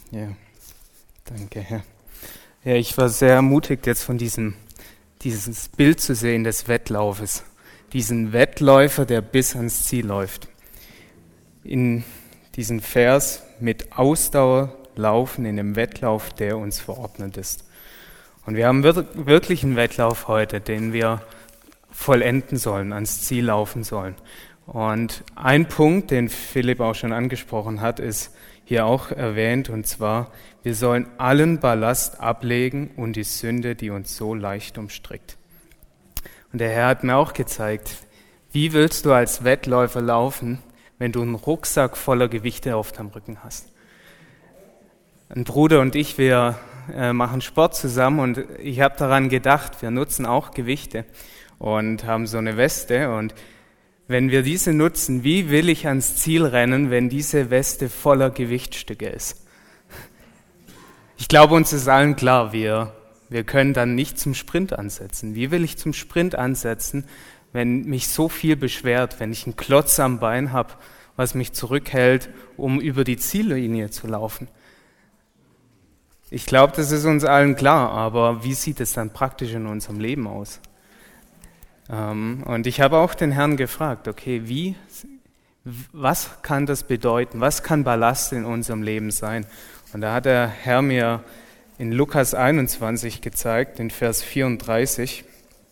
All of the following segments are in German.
Ja, danke, Herr. Ja, ich war sehr ermutigt, jetzt von dieses Bild zu sehen des Wettlaufes. Diesen Wettläufer, der bis ans Ziel läuft. In diesen Vers mit Ausdauer laufen in dem Wettlauf, der uns verordnet ist. Und wir haben wirklich einen Wettlauf heute, den wir vollenden sollen, ans Ziel laufen sollen. Und ein Punkt, den Philipp auch schon angesprochen hat, ist hier auch erwähnt, und zwar, wir sollen allen Ballast ablegen und die Sünde, die uns so leicht umstrickt. Und der Herr hat mir auch gezeigt, wie willst du als Wettläufer laufen, wenn du einen Rucksack voller Gewichte auf deinem Rücken hast? Ein Bruder und ich, wir machen Sport zusammen und ich habe daran gedacht, wir nutzen auch Gewichte und haben so eine Weste, und wenn wir diese nutzen, wie will ich ans Ziel rennen, wenn diese Weste voller Gewichtstücke ist? Ich glaube, uns ist allen klar, wir können dann nicht zum Sprint ansetzen. Wie will ich zum Sprint ansetzen, wenn mich so viel beschwert, wenn ich einen Klotz am Bein habe, was mich zurückhält, um über die Ziellinie zu laufen? Ich glaube, das ist uns allen klar, aber wie sieht es dann praktisch in unserem Leben aus? Und ich habe auch den Herrn gefragt, okay, was kann das bedeuten? Was kann Ballast in unserem Leben sein? Und da hat der Herr mir in Lukas 21 gezeigt, in Vers 34.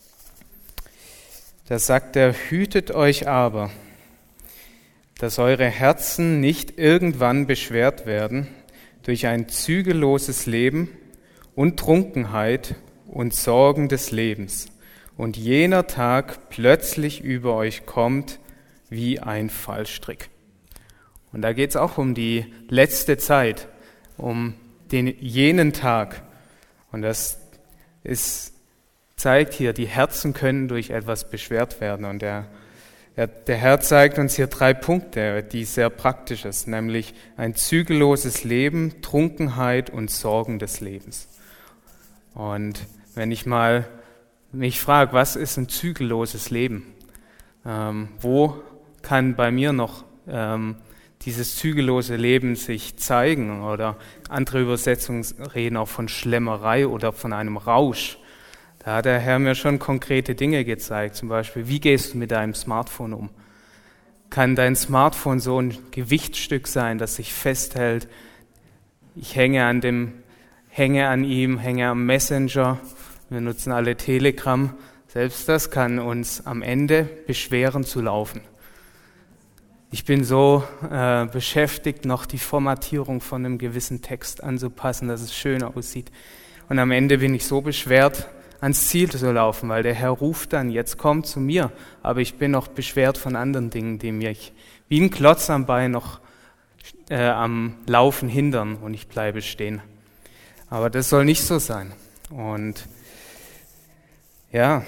Da sagt er, hütet euch aber, dass eure Herzen nicht irgendwann beschwert werden durch ein zügelloses Leben und Trunkenheit und Sorgen des Lebens, und jener Tag plötzlich über euch kommt wie ein Fallstrick. Und da geht es auch um die letzte Zeit, um jenen Tag. Und das zeigt hier, die Herzen können durch etwas beschwert werden. Und der Herr zeigt uns hier 3 Punkte, die sehr praktisch sind, nämlich ein zügelloses Leben, Trunkenheit und Sorgen des Lebens. Und wenn ich mal mich frage, was ist ein zügelloses Leben? Wo kann bei mir noch dieses zügellose Leben sich zeigen? Oder andere Übersetzungen reden auch von Schlemmerei oder von einem Rausch. Da hat der Herr mir schon konkrete Dinge gezeigt. Zum Beispiel, wie gehst du mit deinem Smartphone um? Kann dein Smartphone so ein Gewichtsstück sein, das sich festhält? Ich hänge an ihm, hänge am Messenger. Wir nutzen alle Telegram. Selbst das kann uns am Ende beschweren zu laufen. Ich bin so beschäftigt, noch die Formatierung von einem gewissen Text anzupassen, dass es schön aussieht. Und am Ende bin ich so beschwert, ans Ziel zu laufen, weil der Herr ruft dann, jetzt komm zu mir. Aber ich bin noch beschwert von anderen Dingen, die mich wie ein Klotz am Bein noch am Laufen hindern, und ich bleibe stehen. Aber das soll nicht so sein. Und ja,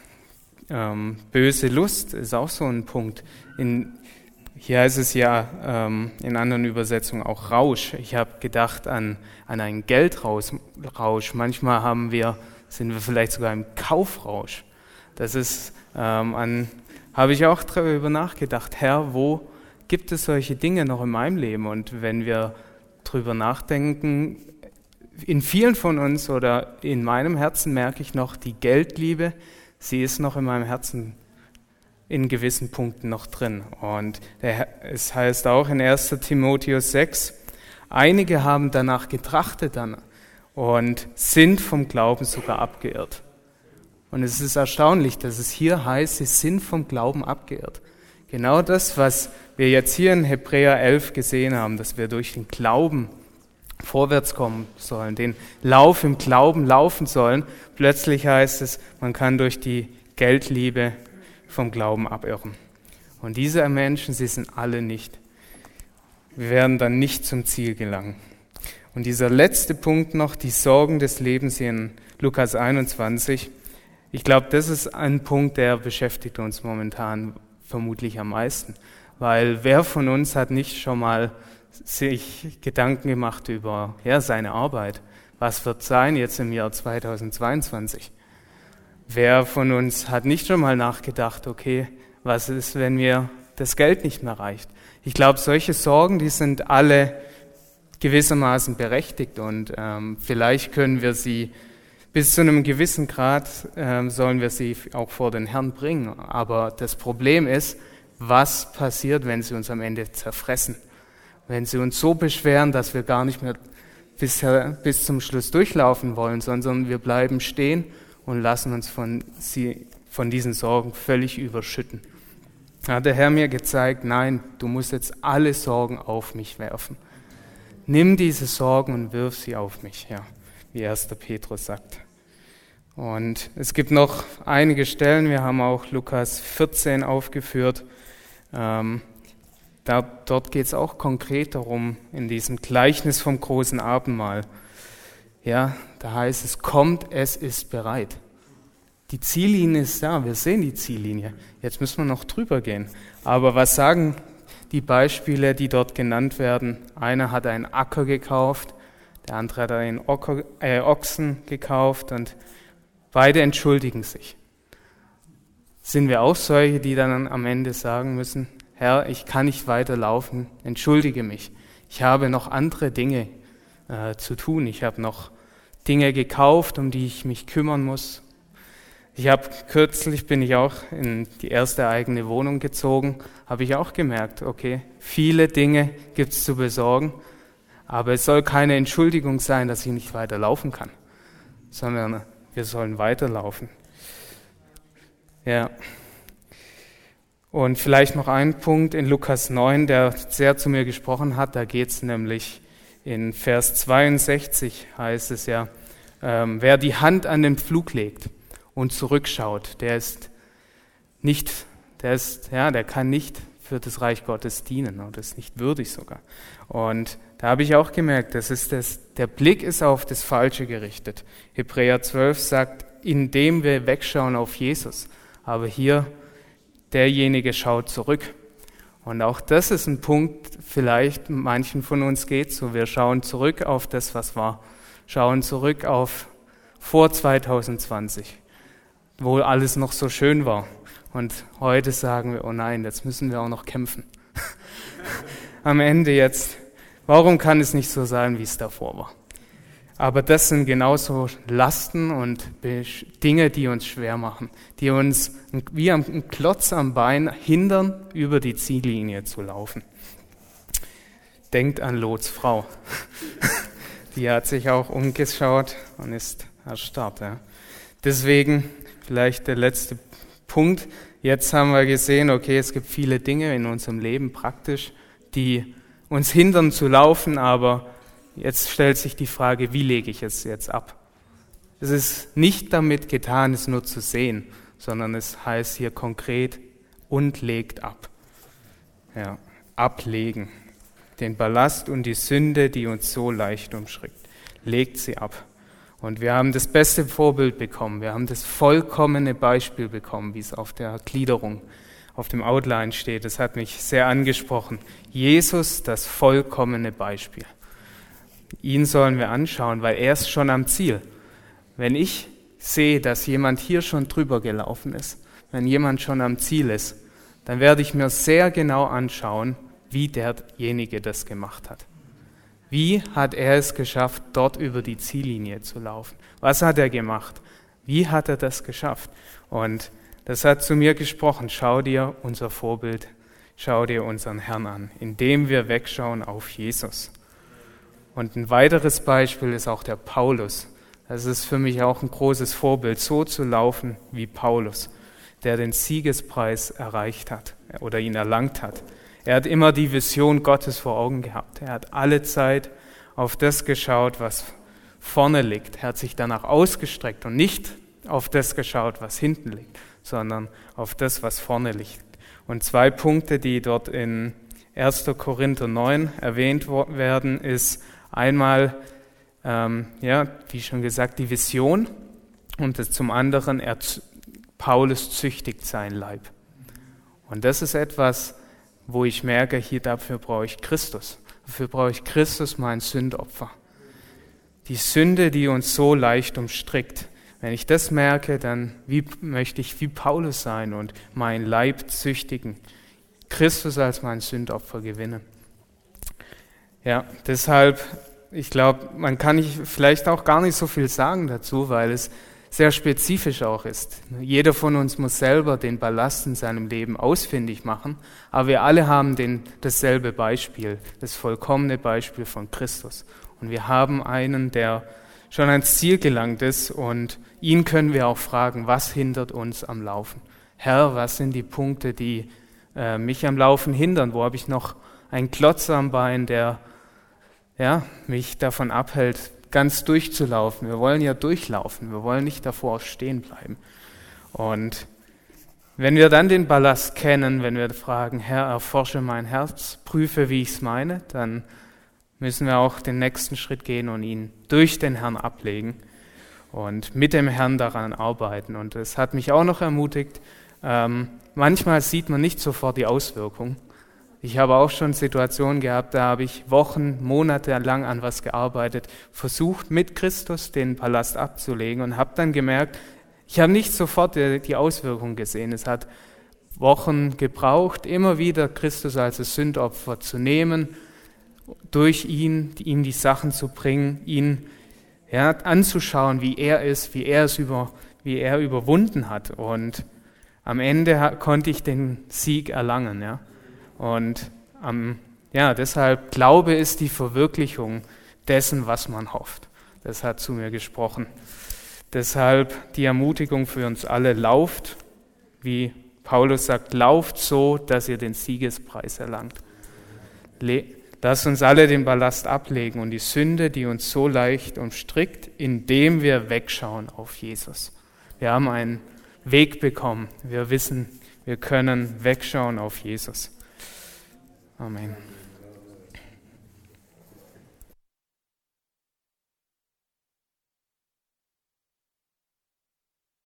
böse Lust ist auch so ein Punkt. Hier heißt es ja in anderen Übersetzungen auch Rausch. Ich habe gedacht an einen Geldrausch. Manchmal sind wir vielleicht sogar im Kaufrausch. Das ist, habe ich auch darüber nachgedacht, Herr, wo gibt es solche Dinge noch in meinem Leben? Und wenn wir darüber nachdenken, in vielen von uns oder in meinem Herzen merke ich noch, die Geldliebe, sie ist noch in meinem Herzen in gewissen Punkten noch drin. Und es heißt auch in 1. Timotheus 6, einige haben danach getrachtet und sind vom Glauben sogar abgeirrt. Und es ist erstaunlich, dass es hier heißt, sie sind vom Glauben abgeirrt. Genau das, was wir jetzt hier in Hebräer 11 gesehen haben, dass wir durch den Glauben vorwärts kommen sollen, den Lauf im Glauben laufen sollen. Plötzlich heißt es, man kann durch die Geldliebe vom Glauben abirren. Und diese Menschen, sie sind alle nicht. Wir werden dann nicht zum Ziel gelangen. Und dieser letzte Punkt noch, die Sorgen des Lebens hier in Lukas 21, ich glaube, das ist ein Punkt, der beschäftigt uns momentan vermutlich am meisten. Weil wer von uns hat nicht schon mal sich Gedanken gemacht über seine Arbeit? Was wird sein jetzt im Jahr 2022? Wer von uns hat nicht schon mal nachgedacht, okay, was ist, wenn mir das Geld nicht mehr reicht? Ich glaube, solche Sorgen, die sind alle gewissermaßen berechtigt und vielleicht können wir sie bis zu einem gewissen Grad, sollen wir sie auch vor den Herrn bringen. Aber das Problem ist, was passiert, wenn sie uns am Ende zerfressen? Wenn sie uns so beschweren, dass wir gar nicht mehr bis zum Schluss durchlaufen wollen, sondern wir bleiben stehen und lassen uns von diesen Sorgen völlig überschütten. Da hat der Herr mir gezeigt, nein, du musst jetzt alle Sorgen auf mich werfen. Nimm diese Sorgen und wirf sie auf mich, ja, wie 1. Petrus sagt. Und es gibt noch einige Stellen, wir haben auch Lukas 14 aufgeführt. Dort geht es auch konkret darum, in diesem Gleichnis vom großen Abendmahl. Ja, da heißt es, kommt, es ist bereit. Die Ziellinie ist da, wir sehen die Ziellinie. Jetzt müssen wir noch drüber gehen. Aber was sagen die Beispiele, die dort genannt werden? Einer hat einen Acker gekauft, der andere hat einen Ochsen gekauft und beide entschuldigen sich. Sind wir auch solche, die dann am Ende sagen müssen, Herr, ich kann nicht weiterlaufen, entschuldige mich. Ich habe noch andere Dinge zu tun. Ich habe noch Dinge gekauft, um die ich mich kümmern muss. Kürzlich bin ich auch in die erste eigene Wohnung gezogen, habe ich auch gemerkt, okay, viele Dinge gibt es zu besorgen, aber es soll keine Entschuldigung sein, dass ich nicht weiterlaufen kann, sondern wir sollen weiterlaufen. Ja. Und vielleicht noch ein Punkt in Lukas 9, der sehr zu mir gesprochen hat, da geht es nämlich in Vers 62, heißt es ja, wer die Hand an den Pflug legt und zurückschaut, der kann nicht für das Reich Gottes dienen und ist nicht würdig sogar. Und da habe ich auch gemerkt, der Blick ist auf das Falsche gerichtet. Hebräer 12 sagt, indem wir wegschauen auf Jesus. Aber hier, derjenige schaut zurück. Und auch das ist ein Punkt, vielleicht manchen von uns geht so, wir schauen zurück auf das, was war. Schauen zurück auf vor 2020. Wo alles noch so schön war. Und heute sagen wir, oh nein, jetzt müssen wir auch noch kämpfen. Am Ende jetzt, warum kann es nicht so sein, wie es davor war? Aber das sind genauso Lasten und Dinge, die uns schwer machen, die uns wie ein Klotz am Bein hindern, über die Ziellinie zu laufen. Denkt an Lots Frau. Die hat sich auch umgeschaut und ist erstarrt. Ja. Deswegen vielleicht der letzte Punkt. Jetzt haben wir gesehen, okay, es gibt viele Dinge in unserem Leben praktisch, die uns hindern zu laufen, aber jetzt stellt sich die Frage, wie lege ich es jetzt ab? Es ist nicht damit getan, es nur zu sehen, sondern es heißt hier konkret, und legt ab. Ja, ablegen. Den Ballast und die Sünde, die uns so leicht umschränkt. Legt sie ab. Und wir haben das beste Vorbild bekommen. Wir haben das vollkommene Beispiel bekommen, wie es auf der Gliederung, auf dem Outline steht. Das hat mich sehr angesprochen. Jesus, das vollkommene Beispiel. Ihn sollen wir anschauen, weil er ist schon am Ziel. Wenn ich sehe, dass jemand hier schon drüber gelaufen ist, wenn jemand schon am Ziel ist, dann werde ich mir sehr genau anschauen, wie derjenige das gemacht hat. Wie hat er es geschafft, dort über die Ziellinie zu laufen? Was hat er gemacht? Wie hat er das geschafft? Und das hat zu mir gesprochen. Schau dir unser Vorbild, schau dir unseren Herrn an, indem wir wegschauen auf Jesus. Und ein weiteres Beispiel ist auch der Paulus. Das ist für mich auch ein großes Vorbild, so zu laufen wie Paulus, der den Siegespreis erreicht hat oder ihn erlangt hat. Er hat immer die Vision Gottes vor Augen gehabt. Er hat alle Zeit auf das geschaut, was vorne liegt. Er hat sich danach ausgestreckt und nicht auf das geschaut, was hinten liegt, sondern auf das, was vorne liegt. Und 2 Punkte, die dort in 1. Korinther 9 erwähnt werden, ist einmal, wie schon gesagt, die Vision und zum anderen, Paulus züchtigt sein Leib. Und das ist etwas, wo ich merke, hier dafür brauche ich Christus. Dafür brauche ich Christus, mein Sündopfer. Die Sünde, die uns so leicht umstrickt. Wenn ich das merke, dann möchte ich wie Paulus sein und mein Leib züchtigen. Christus als mein Sündopfer gewinnen. Ja, deshalb, ich glaube, man kann vielleicht auch gar nicht so viel sagen dazu, weil es sehr spezifisch auch ist. Jeder von uns muss selber den Ballast in seinem Leben ausfindig machen, aber wir alle haben dasselbe Beispiel, das vollkommene Beispiel von Christus. Und wir haben einen, der schon ans Ziel gelangt ist, und ihn können wir auch fragen, was hindert uns am Laufen? Herr, was sind die Punkte, die mich am Laufen hindern? Wo habe ich noch einen Klotz am Bein, der mich davon abhält, ganz durchzulaufen? Wir wollen ja durchlaufen, wir wollen nicht davor stehen bleiben. Und wenn wir dann den Ballast kennen, wenn wir fragen, Herr, erforsche mein Herz, prüfe, wie ich es meine, dann müssen wir auch den nächsten Schritt gehen und ihn durch den Herrn ablegen und mit dem Herrn daran arbeiten. Und es hat mich auch noch ermutigt, manchmal sieht man nicht sofort die Auswirkung. Ich habe auch schon Situationen gehabt, da habe ich Wochen, Monate lang an was gearbeitet, versucht mit Christus den Ballast abzulegen und habe dann gemerkt, ich habe nicht sofort die Auswirkung gesehen. Es hat Wochen gebraucht, immer wieder Christus als Sündopfer zu nehmen, durch ihn, ihm die Sachen zu bringen, ihn anzuschauen, wie er ist, wie er überwunden hat. Und am Ende konnte ich den Sieg erlangen. Ja. Und deshalb Glaube ist die Verwirklichung dessen, was man hofft. Das hat zu mir gesprochen. Deshalb die Ermutigung für uns alle: Lauft, wie Paulus sagt, lauft so, dass ihr den Siegespreis erlangt. Lasst uns alle den Ballast ablegen und die Sünde, die uns so leicht umstrickt, indem wir wegschauen auf Jesus. Wir haben einen Weg bekommen. Wir wissen, wir können wegschauen auf Jesus. Amen.